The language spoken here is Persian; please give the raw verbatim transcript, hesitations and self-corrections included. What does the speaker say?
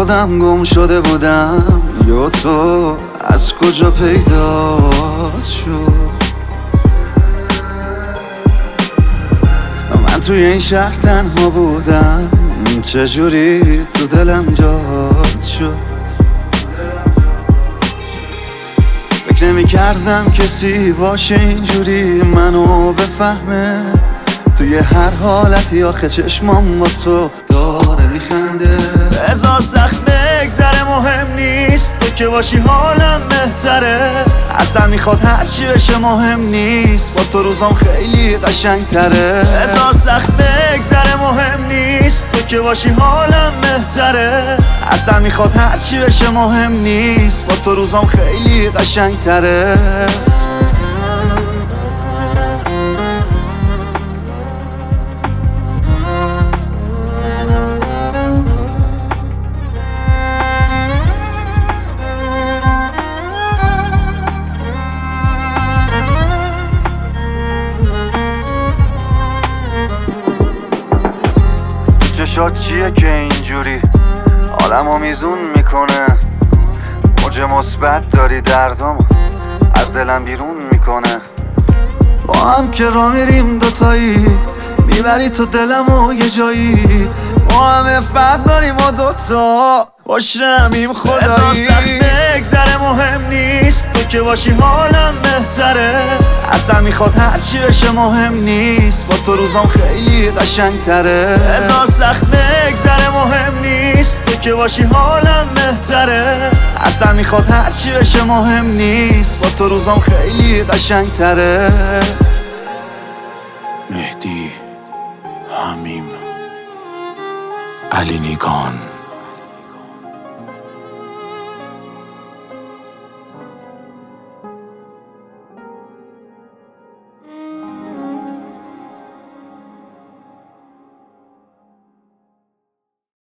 خودم گم شده بودم، یا تو از کجا پیدا شد؟ من توی این شهر تنها بودم، چجوری تو دلم جات شد؟ فکر نمی کردم کسی باشه اینجوری منو بفهمه، توی هر حالتی آخه چشمام با تو داره میخنده. هزار سخت بگذره مهم نیست، تو که باشی حالم بهتره. ازم میخواد هرچی بشه مهم نیست، با تو روزام خیلی قشنگ تره. هزار سخت بگذره مهم نیست، تو که باشی حالم بهتره. ازم میخواد هرچی بشه مهم نیست، با تو روزام خیلی قشنگ تره. چشات چیه که اینجوری عالمو میزون میکنه؟ موج مثبت داری دردامو از دلم بیرون میکنه. با هم که را میریم دوتایی، میبری تو دلمو یه جایی. با همه فرق داریم و دوتا باشمیم خدایی. هزار سخت بگذره مهم نیست، تو که باشی حالم بهتره. ازم میخواد هرچی بشه مهم نیست، با تو روزام خیلی قشنگ تره. هزار سخت بگذره مهم نیست، تو که باشی حالم بهتره. ازم میخواد هرچی بشه مهم نیست، با تو روزام خیلی قشنگ تره. مهدی، حمیم، علی نیکان.